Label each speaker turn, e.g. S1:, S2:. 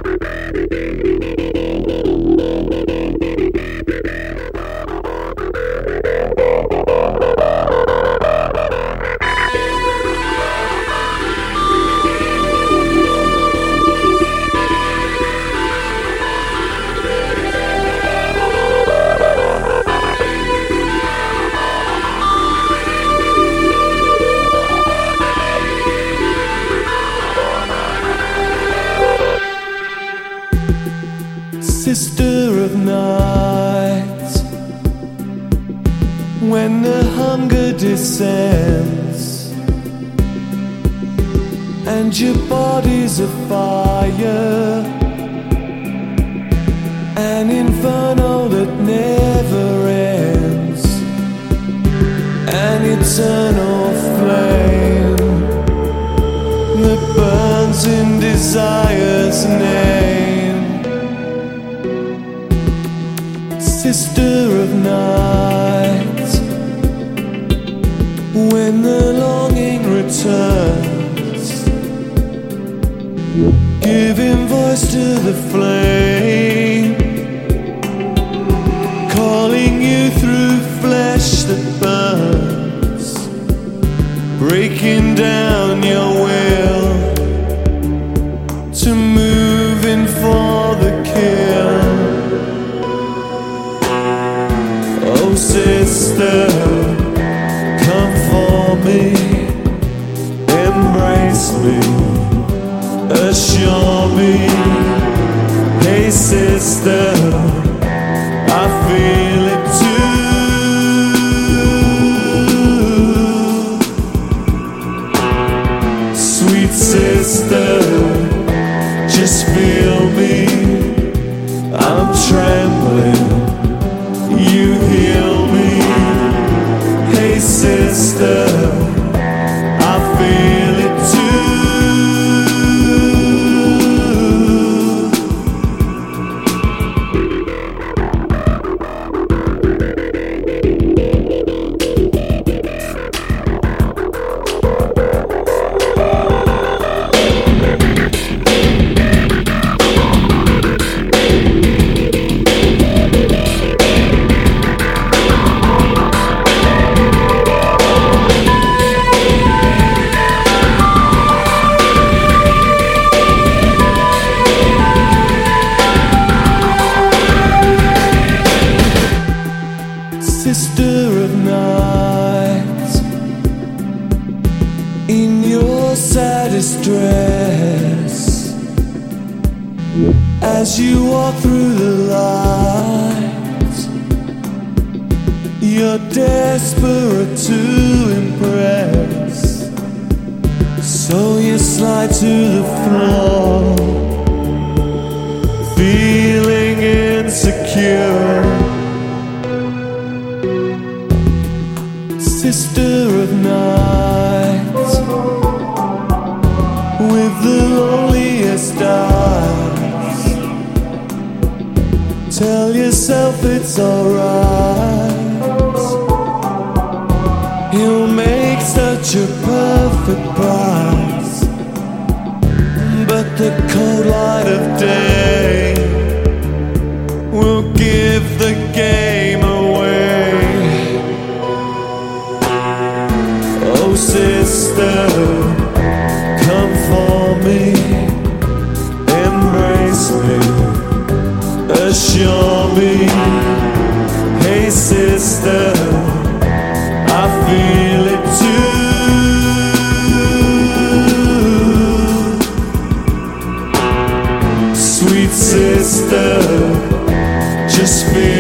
S1: Sister of night, when the hunger descends and your body's a fire, an inferno that never ends, an eternal flame that burns in desire's name. Sister of night, when the longing returns, giving voice to the flame, calling you through flesh that burns, breaking down your will to move in for the kill. Oh sister, come for me, embrace me, assure me. Hey sister, I feel it too. Sweet sister, just feel me, I'm trembling, you heal me. Hey sister, I feel it Sister of night, in your saddest dress, as you walk through the light, you're desperate to impress, so you slide to the floor, feeling insecure. Sister of night, with the loneliest eyes, tell yourself it's alright. He'll make such a perfect prize, but the cold light of day will give the game away. Oh sister, come for me, embrace me, assure me. Hey sister, I feel it too. Sweet sister, just feel